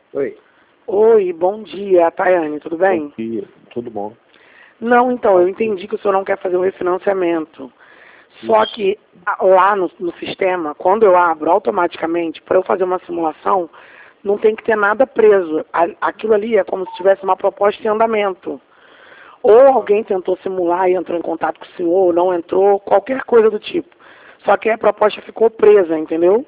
Oi. Oi, bom dia, Tayane, tudo bem? Bom dia, tudo bom? Não, então, eu entendi que o senhor não quer fazer um refinanciamento. Só Isso. que lá no sistema, quando eu abro automaticamente, para eu fazer uma simulação, não tem que ter nada preso. Aquilo ali é como se tivesse uma proposta em andamento. Ou alguém tentou simular e entrou em contato com o senhor, ou não entrou, qualquer coisa do tipo. Só que a proposta ficou presa, entendeu?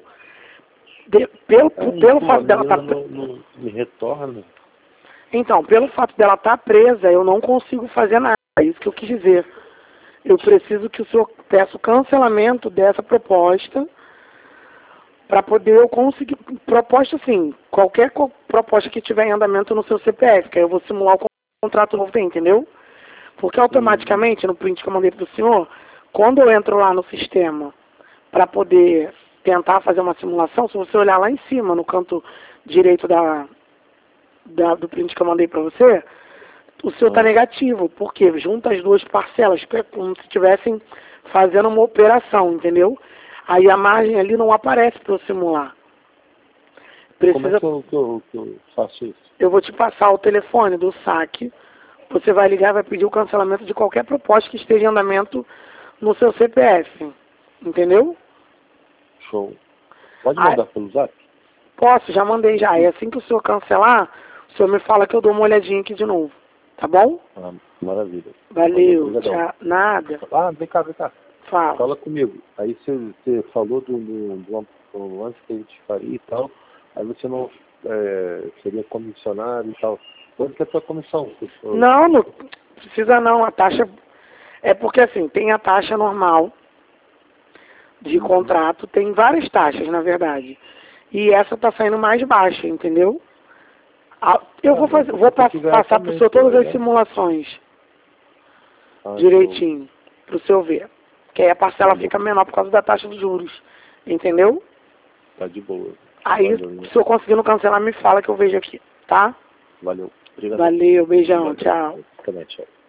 Pelo Pô, a fato dela menina estar não me retorna. Então, pelo fato dela estar presa, eu não consigo fazer nada. É isso que eu quis dizer. Eu preciso que o senhor peça o cancelamento dessa proposta para poder eu conseguir. Proposta, sim. Qualquer proposta que tiver em andamento no seu CPF, que aí eu vou simular o contrato novo, entendeu? Porque automaticamente, no print que eu mandei para o senhor, quando eu entro lá no sistema para poder tentar fazer uma simulação, se você olhar lá em cima, no canto direito do print que eu mandei para você, o seu está negativo, porque junta as duas parcelas, que é como se estivessem fazendo uma operação, entendeu? Aí a margem ali não aparece para eu simular. Como é Precisa, que eu faço isso? eu vou te passar o telefone do saque, você vai ligar e vai pedir o cancelamento de qualquer proposta que esteja em andamento no seu CPF, entendeu? Show. Pode Ah, mandar pelo zap? posso, já mandei já. E assim que o senhor cancelar, o senhor me fala que eu dou uma olhadinha aqui de novo, tá bom? Ah, maravilha. Valeu, Obrigadão. tchau. Nada. Ah, vem cá, vem cá. Fala. Fala comigo. Aí você falou do lance que a gente faria e tal. Aí você não seria comissionário e tal. Quanto que é a tua comissão? Não, não precisa não. A taxa é porque assim, tem a taxa normal de contrato, tem várias taxas, na verdade. E essa tá saindo mais baixa, entendeu? Eu vou fazer, vou passar para o senhor todas as simulações direitinho, para o senhor ver. Que aí a parcela fica menor por causa da taxa de juros. Entendeu? Tá de boa. Aí, Valeu, se eu conseguindo cancelar, me fala que eu vejo aqui, tá? valeu. Obrigado. Valeu, beijão, tchau. Também, tchau.